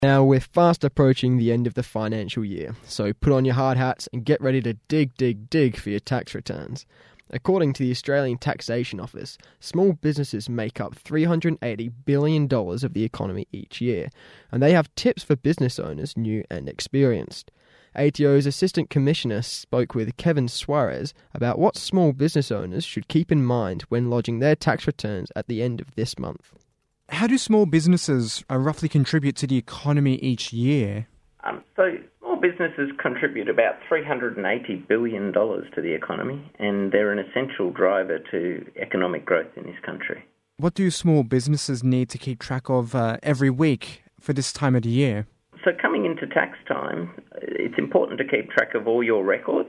Now, we're fast approaching the end of the financial year, so put on your hard hats and get ready to dig for your tax returns. According to the Australian Taxation Office, small businesses make up $380 billion of the economy each year, and they have tips for business owners, new and experienced. ATO's Assistant Commissioner spoke with Kevin Suarez about what small business owners should keep in mind when lodging their tax returns at the end of this month. How do small businesses roughly contribute to the economy each year? So small businesses contribute about $380 billion to the economy, and they're an essential driver to economic growth in this country. What do small businesses need to keep track of every week for this time of the year? So coming into tax time, it's important to keep track of all your records.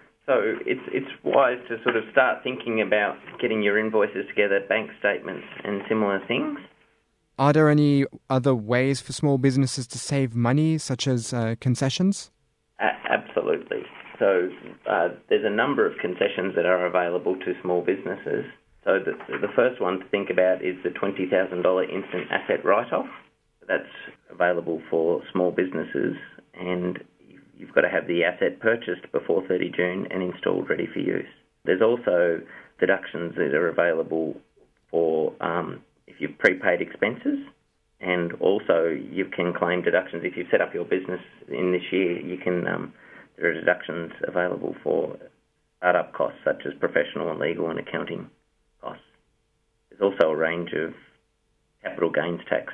So it's wise to sort of start thinking about getting your invoices together, bank statements and similar things. Are there any other ways for small businesses to save money, such as concessions? Absolutely. So there's a number of concessions that are available to small businesses. So the first one to think about is the $20,000 instant asset write-off. That's available for small businesses, and you've got to have the asset purchased before 30 June and installed ready for use. There's also deductions that are available for if you've prepaid expenses, and also you can claim deductions if you've set up your business in this year. You can there are deductions available for start-up costs such as professional and legal and accounting costs. There's also a range of capital gains tax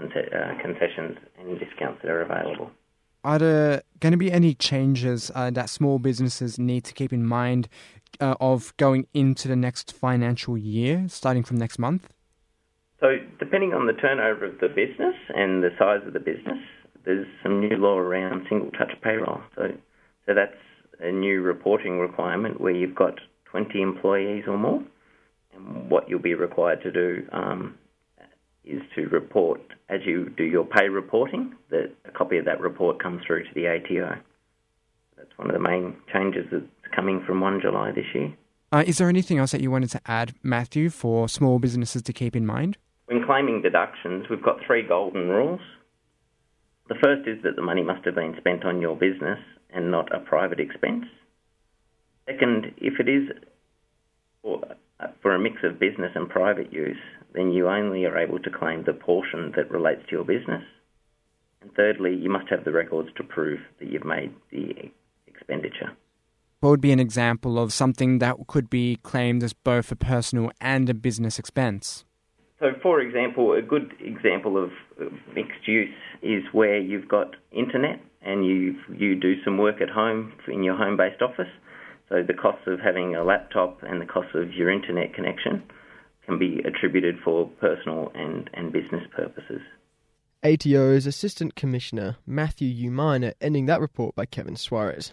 concessions and discounts that are available. Are there going to be any changes that small businesses need to keep in mind of going into the next financial year, starting from next month? So depending on the turnover of the business and the size of the business, there's some new law around single-touch payroll. So that's a new reporting requirement where you've got 20 employees or more. And what you'll be required to do is to report, as you do your pay reporting, that a copy of that report comes through to the ATO. That's one of the main changes that's coming from 1 July this year. Is there anything else that you wanted to add, Matthew, for small businesses to keep in mind? When claiming deductions, we've got 3 golden rules. The first is that the money must have been spent on your business and not a private expense. Second, if it is for a mix of business and private use, then you only are able to claim the portion that relates to your business. And thirdly, you must have the records to prove that you've made the expenditure. What would be an example of something that could be claimed as both a personal and a business expense? So, for example, a good example of mixed use is where you've got internet and you do some work at home in your home-based office. So the cost of having a laptop and the cost of your internet connection can be attributed for personal and business purposes. ATO's Assistant Commissioner Matthew Umina ending that report by Kevin Suarez.